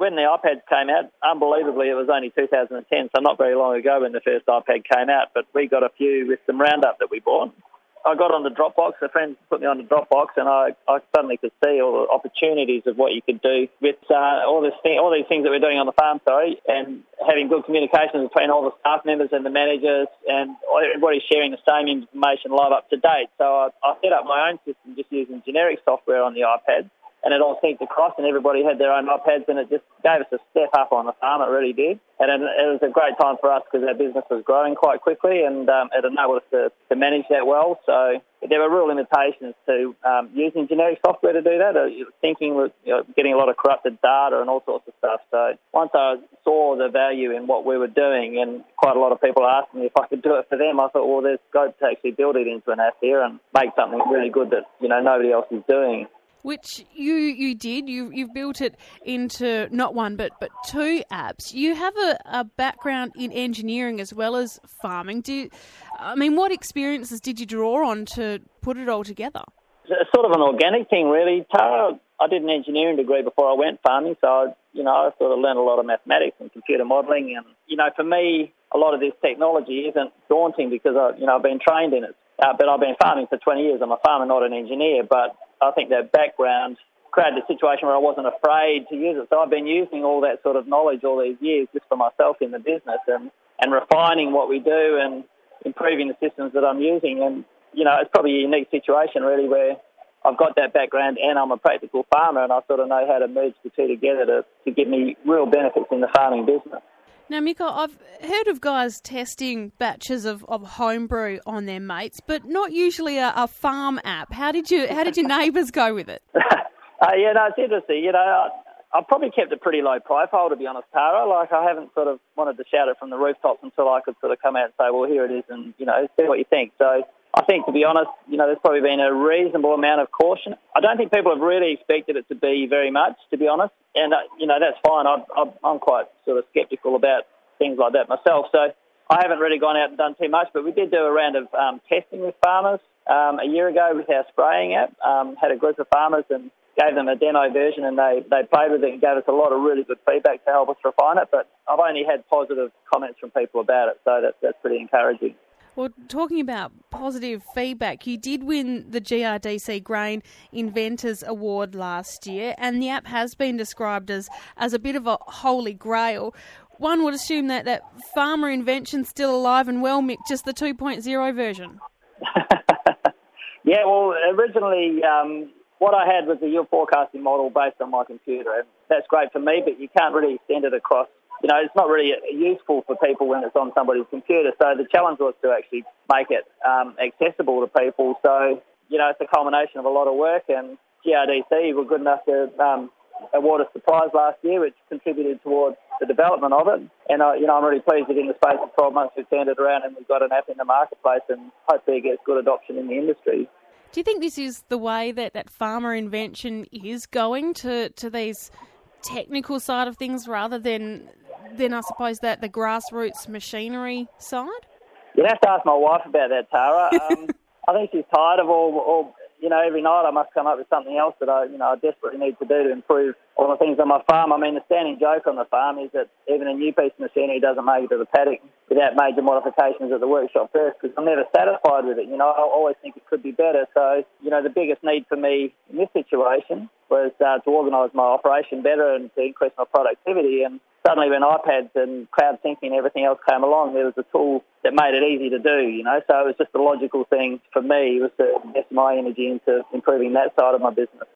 when the iPads came out, unbelievably, it was only 2010, so not very long ago when the first iPad came out, but we got a few with some Roundup that we bought. I got on the Dropbox. A friend put me on the Dropbox, and I suddenly could see all the opportunities of what you could do with all these things that we're doing on the farm, and having good communications between all the staff members and the managers, and everybody sharing the same information live up to date. So I set up my own system just using generic software on the iPad, and it all synced across, and everybody had their own iPads, and it just gave us a step up on the farm. It really did. And it was a great time for us because our business was growing quite quickly, and it enabled us to manage that well. So there were real limitations to using generic software to do that. Thinking was getting a lot of corrupted data and all sorts of stuff. So once I saw the value in what we were doing, and quite a lot of people asked me if I could do it for them, I thought, well, there's scope to actually build it into an app here and make something really good that nobody else is doing. Which you did. You've built it into not one but two apps. You have a background in engineering as well as farming. What experiences did you draw on to put it all together? It's sort of an organic thing, really, Tara. I did an engineering degree before I went farming, so I sort of learned a lot of mathematics and computer modelling. And for me, a lot of this technology isn't daunting because I've been trained in it. But I've been farming for 20 years. I'm a farmer, not an engineer. But I think that background created a situation where I wasn't afraid to use it. So I've been using all that sort of knowledge all these years just for myself in the business and refining what we do and improving the systems that I'm using. And, it's probably a unique situation, really, where I've got that background and I'm a practical farmer, and I sort of know how to merge the two together to give me real benefits in the farming business. Now, Miko, I've heard of guys testing batches of homebrew on their mates, but not usually a farm app. How did your neighbours go with it? It's interesting. I've probably kept it pretty low profile, to be honest, Tara. I haven't sort of wanted to shout it from the rooftops until I could sort of come out and say, well, here it is, and, see what you think. So I think, to be honest, there's probably been a reasonable amount of caution. I don't think people have really expected it to be very much, to be honest. And, that's fine. I'm quite sort of sceptical about things like that myself. So I haven't really gone out and done too much, but we did do a round of testing with farmers a year ago with our spraying app. Had a group of farmers and gave them a demo version, and they played with it and gave us a lot of really good feedback to help us refine it. But I've only had positive comments from people about it, so that's pretty encouraging. Well, talking about positive feedback, you did win the GRDC Grain Inventors Award last year, and the app has been described as a bit of a holy grail. One would assume that farmer invention's still alive and well, Mick, just the 2.0 version. Yeah, well, originally what I had was a yield forecasting model based on my computer, and that's great for me, but you can't really extend it across. It's not really useful for people when it's on somebody's computer. So the challenge was to actually make it accessible to people. So, it's a culmination of a lot of work, and GRDC were good enough to award us the prize last year, which contributed towards the development of it. And, I'm really pleased that in the space of 12 months we've turned it around and we've got an app in the marketplace, and hopefully it gets good adoption in the industry. Do you think this is the way that farmer invention is going to these technical side of things rather than I suppose that the grassroots machinery side? You'd have to ask my wife about that, Tara. I think she's tired of all every night I must come up with something else that I desperately need to do to improve all the things on my farm. I mean, the standing joke on the farm is that even a new piece of machinery doesn't make it to the paddock without major modifications at the workshop first, because I'm never satisfied with it. I always think it could be better. So, the biggest need for me in this situation was to organise my operation better and to increase my productivity. And suddenly when iPads and cloud syncing and everything else came along, there was a tool that made it easy to do, So it was just a logical thing for me was to invest my energy into improving that side of my business.